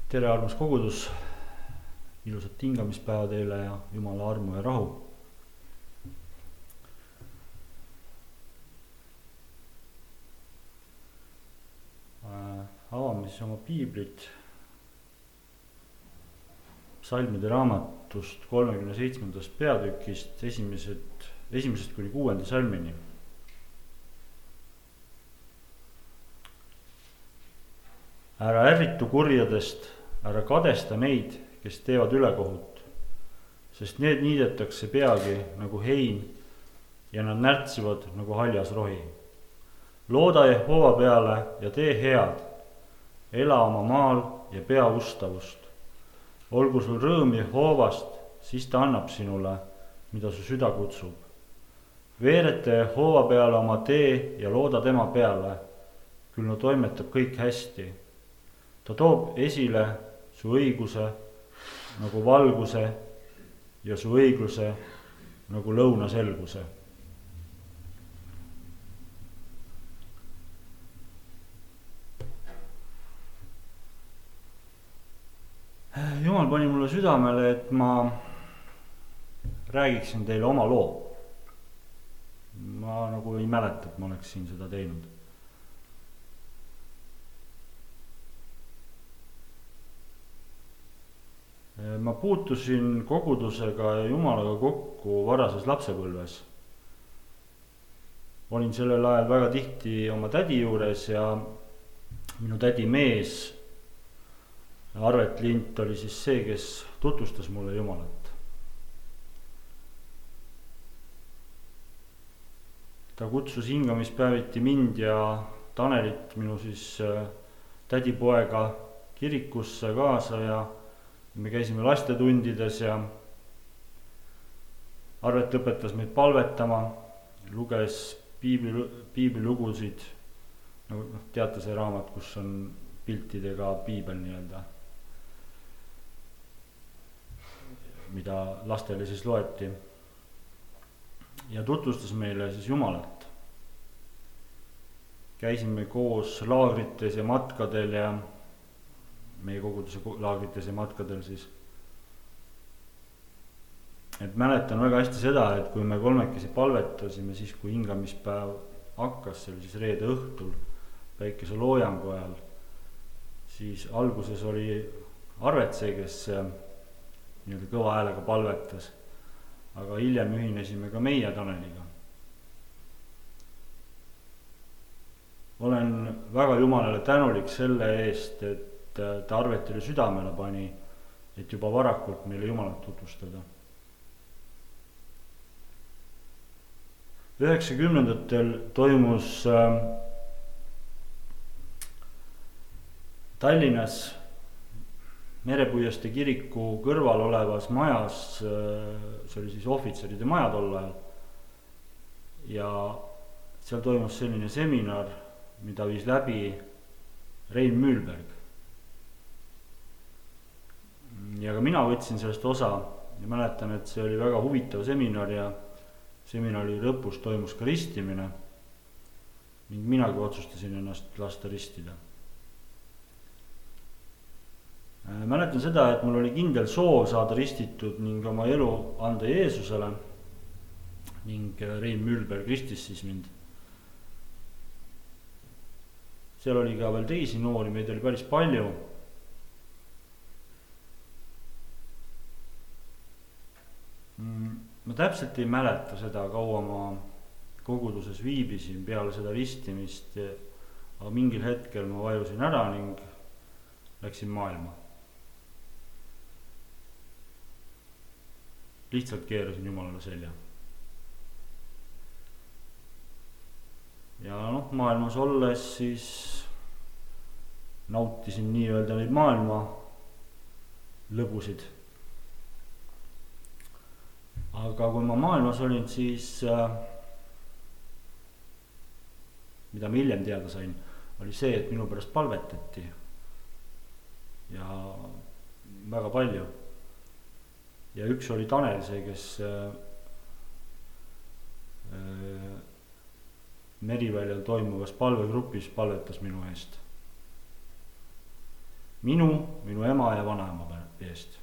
tere, armas kogudus, ilusat hingamispäeva teile ja Jumala armu ja rahu. Avame siis oma piiblit Psalmide raamatust 37. peatükist esimesest kuni 6. salmini. Ära ärritu kurjadest, ära kadesta neid, kes teevad ülekohut, sest need niidetakse peagi nagu hein ja nad närtsivad nagu haljas rohi. Looda Jehova peale ja tee head, ela oma maal ja pea ustavust. Olgu sul rõõm Jehovast, siis ta annab sinule, mida su süda kutsub. Veereta Jehova peale oma tee ja looda tema peale, küll no toimetab kõik hästi. Ta toob esile su õiguse nagu valguse ja su õigluse nagu lõunaselguse. Jumal pani mulle südamele, et ma räägiksin teile oma loo. Ma nagu ei mäleta, et ma oleksin seda teinud. Ma puutusin kogudusega ja Jumalaga kokku varases lapsepõlves. Olin sellel ajal väga tihti oma tädi juures ja minu tädi mees Arvet Lint oli siis see, kes tutvustas mulle Jumalat. Ta kutsus hingamispäeviti mind ja Tanelit, minu siis tädipoega, kirikusse kaasa ja me käisime lastetundides ja Arvet õpetas meid palvetama, luges piiblilugusid, nagu teate see raamat, kus on piltidega piibel nii-öelda, mida lastele siis loeti, ja tutvustas meile siis Jumalat. Käisime koos laagrites ja matkadel ja meie koguduse laagrites ja matkadel siis. Et mäletan väga hästi seda, et kui me kolmekesi palvetasime, siis kui hingamispäev hakkas, see oli siis reede õhtul päikese loojangu ajal, siis alguses oli Arvet see, kes nii-öelda kõva häälega palvetas, aga hiljem ühinesime ka meie Taneliga. Olen väga Jumalale tänulik selle eest, et ta Arvetile südamele pani, et juba varakult meile Jumalat tutvustada. 90-ndatel toimus Tallinnas Merepuiestee kiriku kõrval olevas majas, see oli siis ohvitseride maja tol ajal, ja seal toimus selline seminar, mida viis läbi Rein Mühlberg. Ja ka mina võtsin sellest osa ja mäletan, et see oli väga huvitav seminar ja seminari lõpus toimus ka ristimine ning minagi otsustasin ennast lasta ristida. Mäletan seda, et mul oli kindel soov saada ristitud ning oma elu anda Jeesusele ning Rein Mühlberg ristis siis mind. Seal oli ka veel teisi noori, meid oli päris palju. Ma täpselt ei mäleta seda, kaua ma koguduses viibisin peale seda ristimist, aga mingil hetkel ma vajusin ära ning läksin maailma. Lihtsalt keerasin Jumalale selja. Ja maailmas olles siis nautisin nii-öelda neid maailma lõbusid. Aga kui ma maailmas olin, siis mida ma hiljem teada sain, oli see, et minu pärast palvetati ja väga palju. Ja üks oli Tanel, see, kes Meriväljal toimuvas palvegrupis palvetas minu eest. minu ema ja vanaema eest.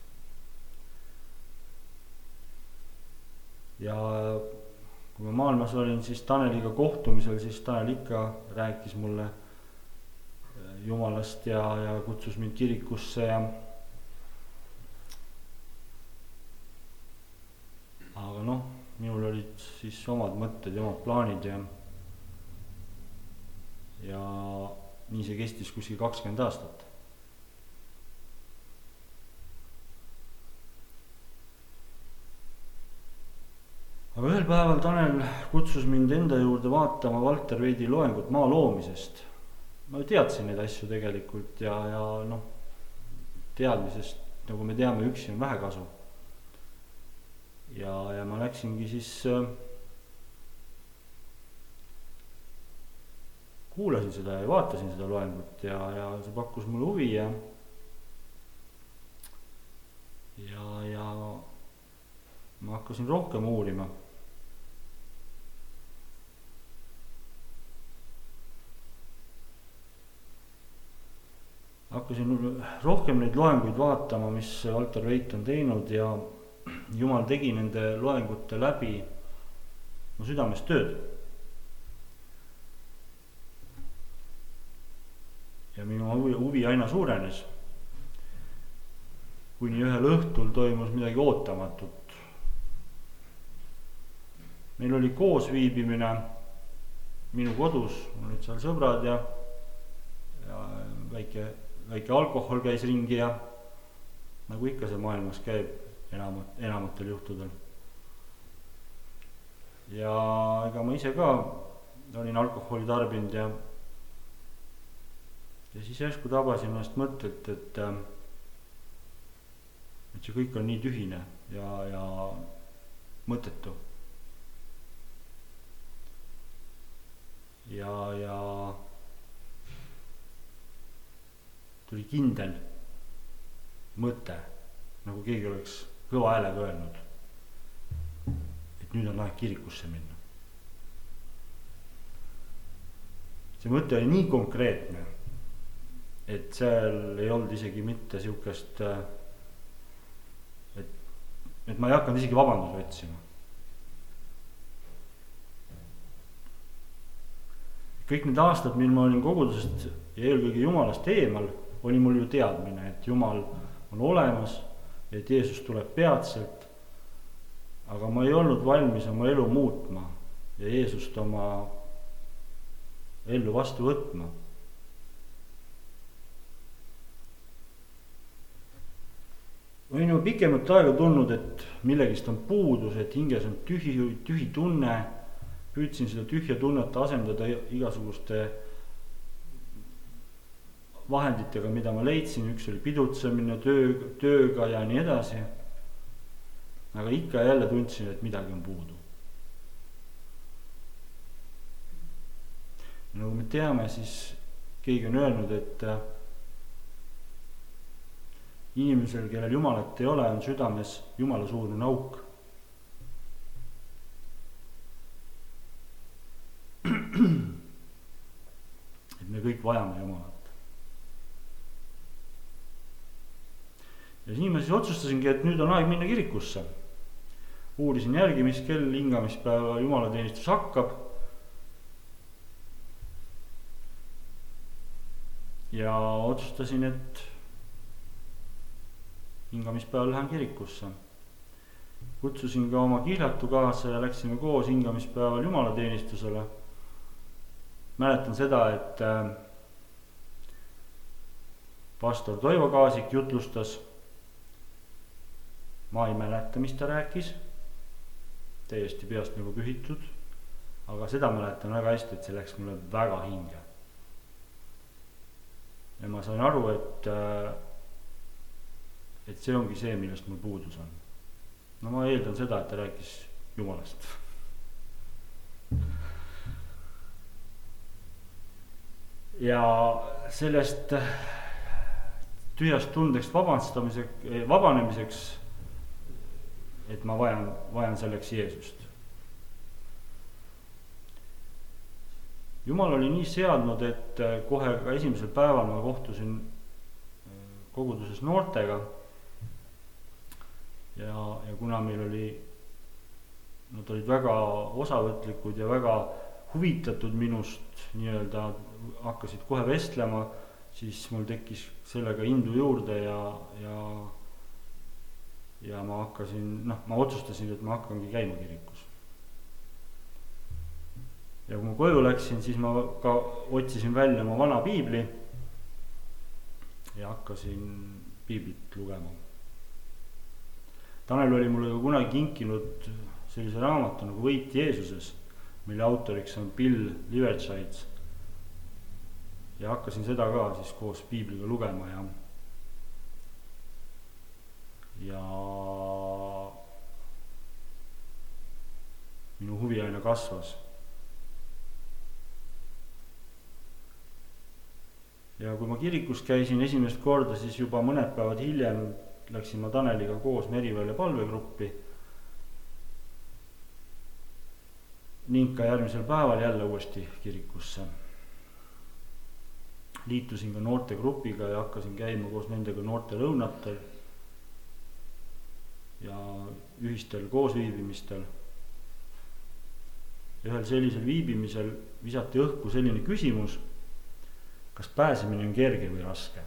Ja kui ma maailmas olin siis Taneliga kohtumisel, siis Tanel ikka rääkis mulle Jumalast ja kutsus mind kirikusse aga noh, minul olid siis omad mõtted ja omad plaanid ja nii see kestis kuskil 20 aastat. Aga ühel päeval Tanel kutsus mind enda juurde vaatama Walter Veidi loengut maa loomisest. Ma teadsin neid asju tegelikult ja noh, teadmisest, nagu me teame, üksi on vähe kasu. Ja ma läksingi siis, kuulasin seda ja vaatasin seda loengut ja see pakkus mulle huvi ja ma hakkasin rohkem uurima. Hakkasin rohkem neid loenguid vaatama, mis Walter Veit on teinud ja Jumal tegi nende loengute läbi mu südames tööd. Ja minu huvi aina suurenes, kuni ühel õhtul toimus midagi ootamatut. Meil oli koos viibimine minu kodus, mul olid seal sõbrad ja väike alkohol käis ringi ja nagu ikka see maailmas käib enamatel juhtudel. Ja ega ma ise ka olin alkoholi tarbinud ja siis järsku tabasin ennast mõttelt, et see kõik on nii tühine ja mõttetu. Ja tuli kindel mõte, nagu keegi oleks kõva häälega öelnud, et nüüd on aeg kirikusse minna. See mõte oli nii konkreetne, et seal ei olnud isegi mitte siukest, et ma ei hakanud isegi vabanduse otsima. Kõik need aastad, mil ma olin kogudusest ja eelkõige Jumalast eemal, oli mul ju teadmine, et Jumal on olemas, et Jeesus tuleb peatselt, aga ma ei olnud valmis oma elu muutma ja Jeesust oma ellu vastu võtma. Võin ju pikemat aega tulnud, et millegist on puudus, et hinges on tühi tunne, püüdsin seda tühja tunnet asendada igasuguste vahenditega, mida ma leidsin, üks oli pidutsemine, tööga ja nii edasi. Aga ikka jälle tundsin, et midagi on puudu. Nagu me teame, siis keegi on öelnud, et inimesel, kellel Jumalat ei ole, on südames Jumala suurune auk. Et me kõik vajame Jumalat. Ja siis ma siis otsustasingi, et nüüd on aeg minna kirikusse. Uurisin järgi, mis kell hingamispäeva jumalateenistus hakkab. Ja otsustasin, et hingamispäeval lähen kirikusse. Kutsusin ka oma kihlatu kaasa ja läksime koos hingamispäeval jumalateenistusele. Mäletan seda, et pastor Toivo Kaasik jutlustas. Ma ei mäleta, mis ta rääkis, täiesti peast nagu pühitud, aga seda mäletan väga hästi, et see läks mulle väga hinge. Ja ma sain aru, et see ongi see, millest mul puudus on. No ma eeldan seda, et ta rääkis Jumalast. Ja sellest tühjast tundest vabanemiseks, et ma vajan selleks Jeesust. Jumal oli nii seadnud, et kohe ka esimesel päeval ma kohtusin koguduses noortega ja kuna meil oli, nad olid väga osavõtlikud ja väga huvitatud minust, nii-öelda hakkasid kohe vestlema, siis mul tekkis sellega indu juurde ja ma hakkasin, ma otsustasin, et ma hakkangi käima kirikus. Ja kui ma koju läksin, siis ma ka otsisin välja oma vana piibli ja hakkasin piiblit lugema. Tanel oli mulle ka kunagi kinkinud sellise raamatu nagu Võit Jeesuses, mille autoriks on Bill Liverchitz. Ja hakkasin seda ka siis koos piibliga lugema ja minu huvi aina kasvas. Ja kui ma kirikus käisin esimest korda, siis juba mõned päevad hiljem läksin ma Taneliga koos Merivälja palvegruppi ning ka järgmisel päeval jälle uuesti kirikusse. Liitusin ka noortegrupiga ja hakkasin käima koos nendega noorte lõunatel ja ühistel koosviibimistel. Ühel sellisel viibimisel visati õhku selline küsimus, kas pääsemine on kerge või raske.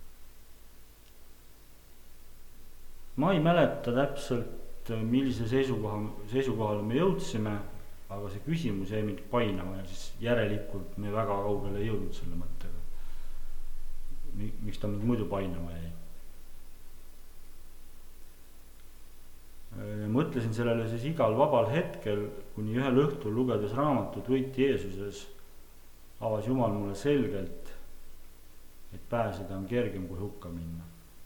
Ma ei mäleta täpselt, millise seisukohale me jõudsime, aga see küsimus jäi mind painama ja siis järelikult me väga kaugele ei jõudnud selle mõttega. Miks ta mind muidu painama jäi. Mõtlesin sellele siis igal vabal hetkel, kuni ühel õhtul lugedes raamatut Võit Jeesuses avas Jumal mulle selgelt, et pääseda on kergem kui hukka minna.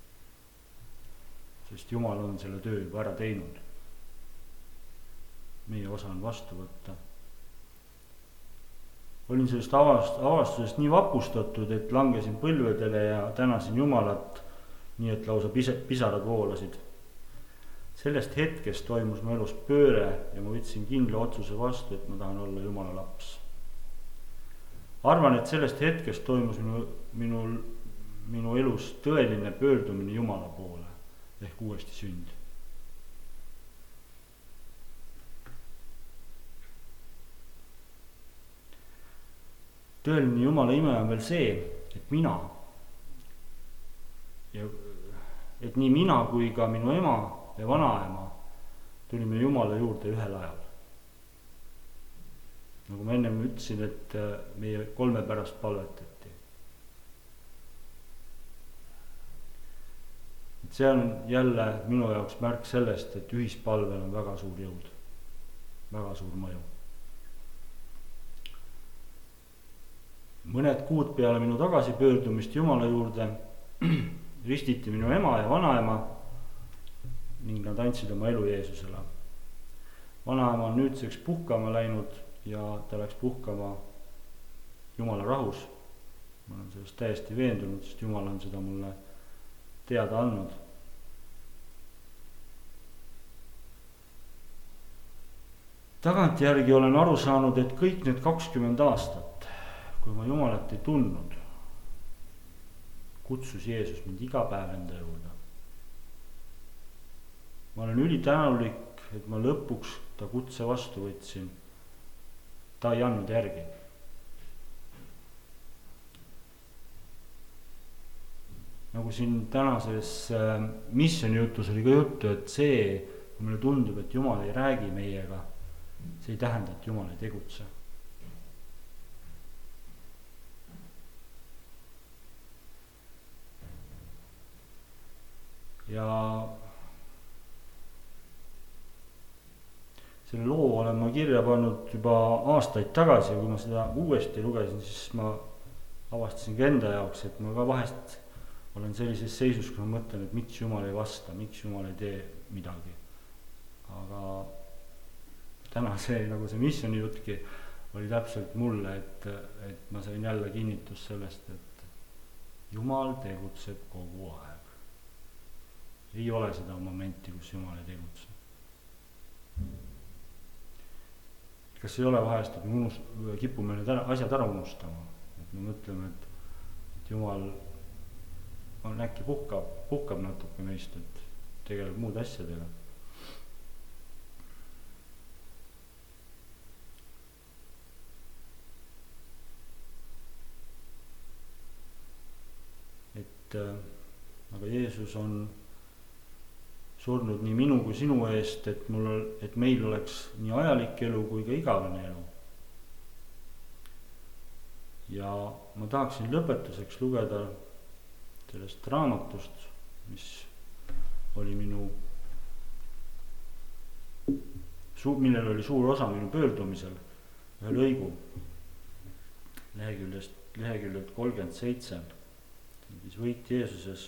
Sest Jumal on selle töö juba ära teinud. Meie osa on vastu võtta. Olin sellest avastusest nii vapustatud, et langesin põlvedele ja tänasin Jumalat, nii et lausa pisarad voolasid. Sellest hetkest toimus mu elus pööre ja ma võtsin kindla otsuse vastu, et ma tahan olla Jumala laps. Arvan, et sellest hetkest toimus minu elus tõeline pöördumine Jumala poole ehk uuesti sünd. Tõeline Jumala ime on veel see, et nii mina kui ka minu ema ja vanaema tulime Jumala juurde ühel ajal. Nagu ma ennem ütlesin, et meie 3 pärast palvetati. Et see on jälle minu jaoks märk sellest, et ühispalvel on väga suur jõud, väga suur mõju. Mõned kuud peale minu tagasipöördumist Jumala juurde ristiti minu ema ja vanaema ning nad andsid oma elu Jeesusele. Vanaema on nüüdseks puhkama läinud ja ta läks puhkama Jumala rahus. Ma olen sellest täiesti veendunud, sest Jumal on seda mulle teada andnud. Tagantjärgi olen aru saanud, et kõik need 20 aastat, kui ma Jumalat ei tundnud, kutsus Jeesus mind iga päev enda juurde. Ma olen ülitänulik, et ma lõpuks ta kutse vastu võtsin. Ta ei andnud järgi. Nagu siin tänases missioni jutus oli ka juttu, et see, kui meile tundub, et Jumal ei räägi meiega, see ei tähenda, et Jumal ei tegutse. Ja selle loo olen ma kirja pannud juba aastaid tagasi ja kui ma seda uuesti lugesin, siis ma avastasin ka enda jaoks, et ma ka vahest olen sellises seisus, kui ma mõtlen, et miks Jumal ei vasta, miks Jumal ei tee midagi. Aga täna see, nagu see missioni jutki oli täpselt mulle, et ma sain jälle kinnitus sellest, et Jumal tegutseb kogu aeg. Ei ole seda momenti, kus Jumal ei tegutse. Kas ei ole vahest, et me kipume need asjad ära unustama, et me mõtleme, et Jumal äkki puhkab natuke meist, et tegeleb muud asjadega. Aga Jeesus on surnud nii minu kui sinu eest, et meil oleks nii ajalik elu kui ka igavene elu. Ja ma tahaksin lõpetuseks lugeda sellest raamatust, mis oli millel oli suur osa minu pöördumisel, ühe lõigu leheküljelt 37. Siis võit Jeesuses.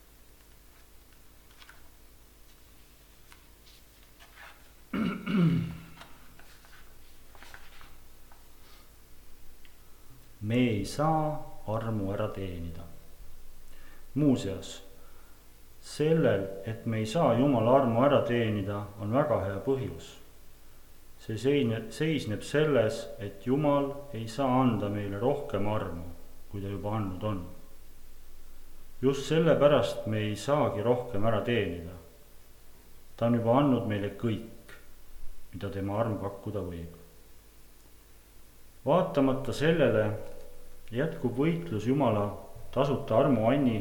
Me ei saa armu ära teenida. Muuseas, sellel, et me ei saa Jumala armu ära teenida, on väga hea põhjus. See seisneb selles, et Jumal ei saa anda meile rohkem armu, kui ta juba andnud on. Just sellepärast me ei saagi rohkem ära teenida. Ta on juba andnud meile kõik, mida tema arm pakkuda võib. Vaatamata sellele jätkub võitlus Jumala tasuta armuanni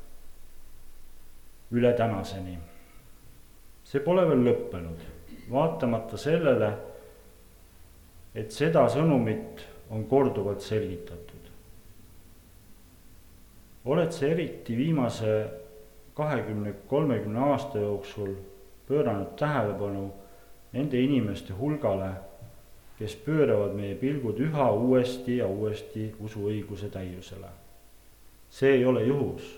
üle tänaseni. See pole veel lõppenud. Vaatamata sellele, et seda sõnumit on korduvalt selgitatud. Oled sa eriti viimase 20-30 aasta jooksul pööranud tähelepanu nende inimeste hulgale, kes pööravad meie pilgud üha uuesti ja uuesti usuõiguse täiusele. See ei ole juhus.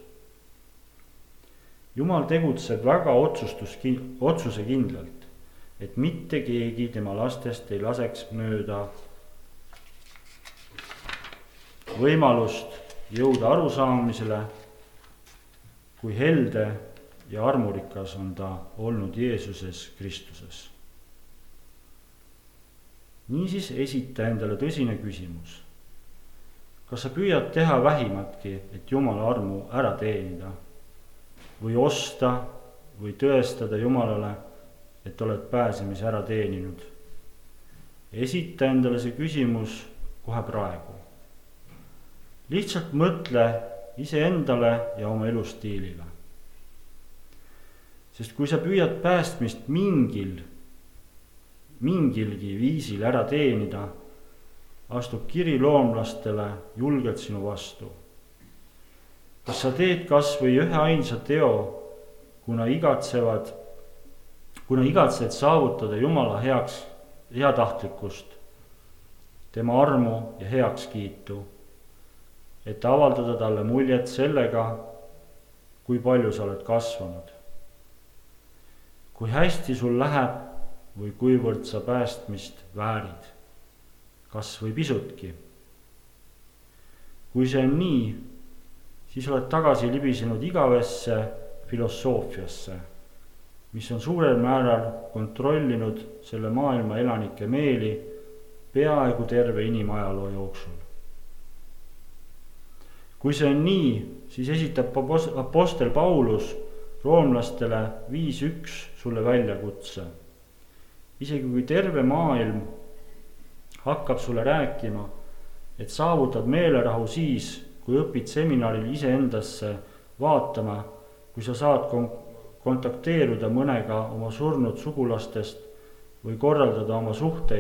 Jumal tegutseb väga otsusekindlalt, et mitte keegi tema lastest ei laseks mööda võimalust jõuda arusaamisele, kui helde ja armurikas on ta olnud Jeesuses Kristuses. Niisiis esita endale tõsine küsimus. Kas sa püüad teha vähimatki, et Jumala armu ära teenida või osta või tõestada Jumalale, et oled pääsemise ära teeninud? Esita endale see küsimus kohe praegu. Lihtsalt mõtle iseendale ja oma elustiilile. Sest kui sa püüad päästmist mingilgi viisil ära teenida, astub kiri loomlastele julgelt sinu vastu. Kas sa teed kas või ühe ainsa teo, kuna igatsed saavutada Jumala heatahtlikkust, tema armu ja heakskiitu, et avaldada talle muljet sellega, kui palju sa oled kasvanud, kui hästi sul läheb või kuivõrd sa päästmist väärid, kas või pisutki. Kui see on nii, siis oled tagasi libisenud igavesse filosoofiasse, mis on suurel määral kontrollinud selle maailma elanike meeli peaaegu terve inimajaloo jooksul. Kui see on nii, siis esitab apostel Paulus roomlastele 5.1 sulle väljakutse. Isegi kui terve maailm hakkab sulle rääkima, et saavutad meelerahu siis, kui õpid seminaril iseendasse vaatama, kui sa saad kontakteeruda mõnega oma surnud sugulastest või korraldada oma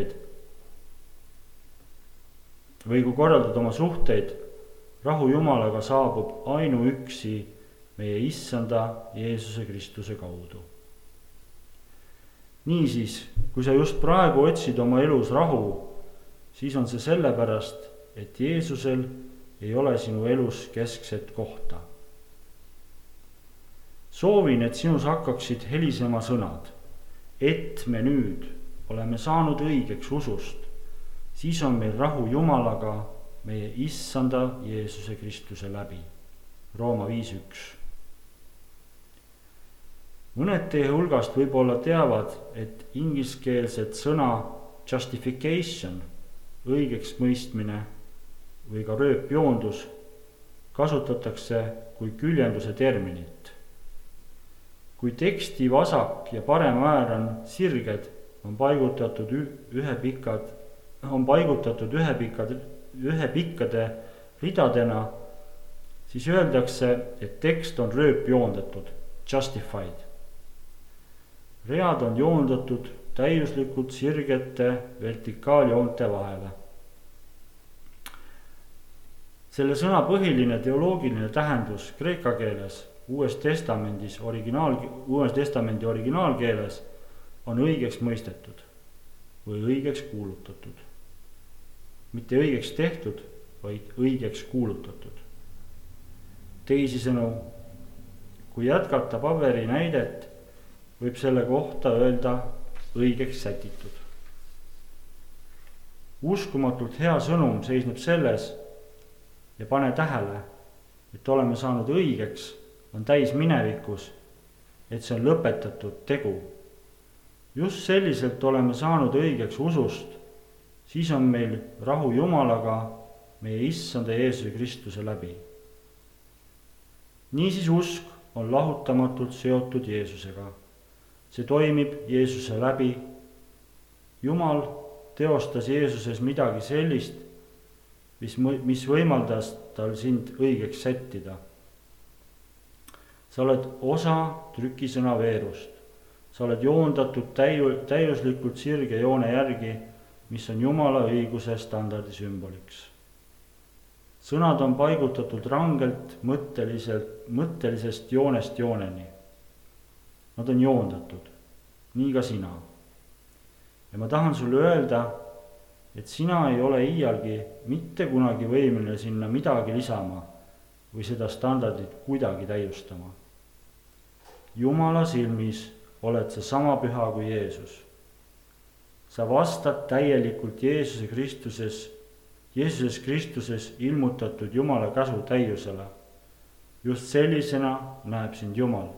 suhteid, rahu Jumalaga saabub ainuüksi meie Issanda Jeesuse Kristuse kaudu. Niisiis, kui sa just praegu otsid oma elus rahu, siis on see sellepärast, et Jeesusel ei ole sinu elus keskset kohta. Soovin, et sinus hakkaksid helisema sõnad, et me nüüd oleme saanud õigeks usust, siis on meil rahu Jumalaga meie Issanda Jeesuse Kristuse läbi. Rooma 5.1. Mõned teie hulgast võib-olla teavad, et ingliskeelset sõna justification, õigeks mõistmine või ka rööpjoondus kasutatakse kui küljenduse terminit. kui teksti vasak ja parem äär on sirged, on paigutatud ühepikkade ridadena, siis öeldakse, et tekst on rööpjoondatud, justified. Read on joondatud täiuslikult sirgete vertikaaljoonte vahele. Selle sõna põhiline teoloogiline tähendus kreeka keeles Uues Testamendi originaalkeeles on õigeks mõistetud või õigeks kuulutatud. Mitte õigeks tehtud, vaid õigeks kuulutatud. Teisisõnu, kui jätkata paberi näidet, võib selle kohta öelda õigeks sätitud. Uskumatult hea sõnum seisneb selles, ja pane tähele, et oleme saanud õigeks, on täis minevikus, et see on lõpetatud tegu. Just selliselt oleme saanud õigeks usust, siis on meil rahu Jumalaga meie Issanda Jeesuse Kristuse läbi. Niisiis usk on lahutamatult seotud Jeesusega. See toimib Jeesuse läbi. Jumal teostas Jeesuses midagi sellist, mis võimaldas tal sind õigeks sättida. Sa oled osa trükisõna veerust. Sa oled joondatud täiuslikult sirge joone järgi, mis on Jumala õiguse standardi sümboliks. Sõnad on paigutatud rangelt mõttelisest joonest jooneni. Nad on joondatud, nii ka sina. Ja ma tahan sulle öelda, et sina ei ole iialgi mitte kunagi võimeline sinna midagi lisama või seda standardit kuidagi täiustama. Jumala silmis oled sa sama püha kui Jeesus. Sa vastad täielikult Jeesuses Kristuses ilmutatud Jumala käsu täiusele. Just sellisena näeb sind Jumal.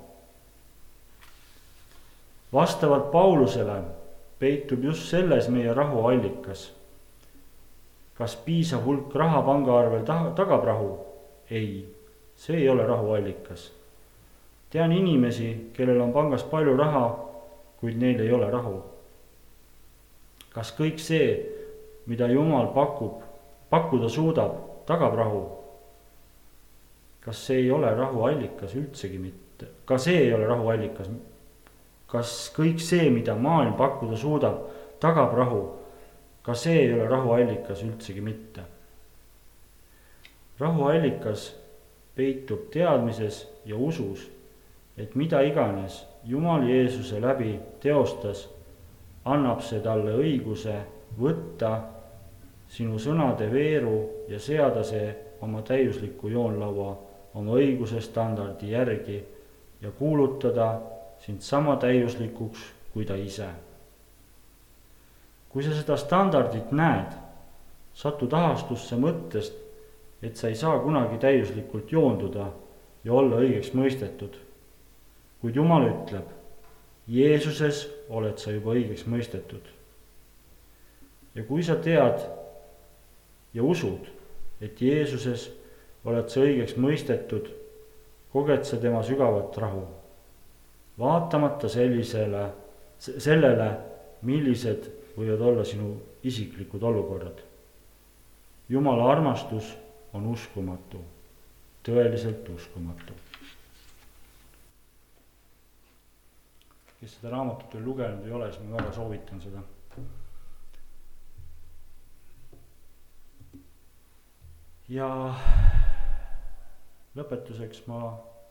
Vastavalt Paulusele peitub just selles meie rahu allikas. Kas piisav hulk raha pangaarvel tagab rahu? Ei, see ei ole rahu allikas. Tean inimesi, kellel on pangas palju raha, kuid neil ei ole rahu. Kas kõik see, mida Jumal pakkuda suudab, tagab rahu? Kas see ei ole rahu allikas üldsegi mitte? Ka see ei ole rahu allikas. Kas kõik see, mida maailm pakkuda suudab, tagab rahu? Ka see ei ole rahu allikas üldsegi mitte. Rahu allikas peitub teadmises ja usus, et mida iganes Jumal Jeesuse läbi teostas, annab see talle õiguse võtta sinu sõnade veeru ja seada see oma täiusliku joonlaua oma õiguse standardi järgi ja kuulutada sind sama täiuslikuks kui ta ise. Kui sa seda standardit näed, satud ahastusse mõttest, et sa ei saa kunagi täiuslikult joonduda ja olla õigeks mõistetud. Kuid Jumal ütleb, Jeesuses oled sa juba õigeks mõistetud. Ja kui sa tead ja usud, et Jeesuses oled sa õigeks mõistetud, koged sa tema sügavat rahu. Vaatamata sellele, millised võivad olla sinu isiklikud olukorrad. Jumala armastus on uskumatu, tõeliselt uskumatu. Kes seda raamatut veel lugenud ei ole, siis ma väga soovitan seda. Ja lõpetuseks ma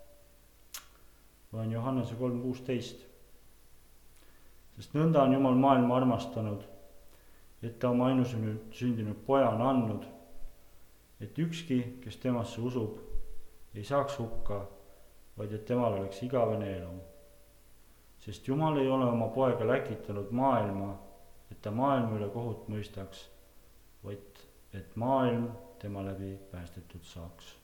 loen Johannese 3:16. Sest nõnda on Jumal maailma armastanud, et ta oma ainusündinud poja on andnud, et ükski, kes temasse usub, ei saaks hukka, vaid et temal oleks igavene elu. Sest Jumal ei ole oma poega läkitanud maailma, et ta maailma üle kohut mõistaks, vaid et maailm tema läbi päästetud saaks.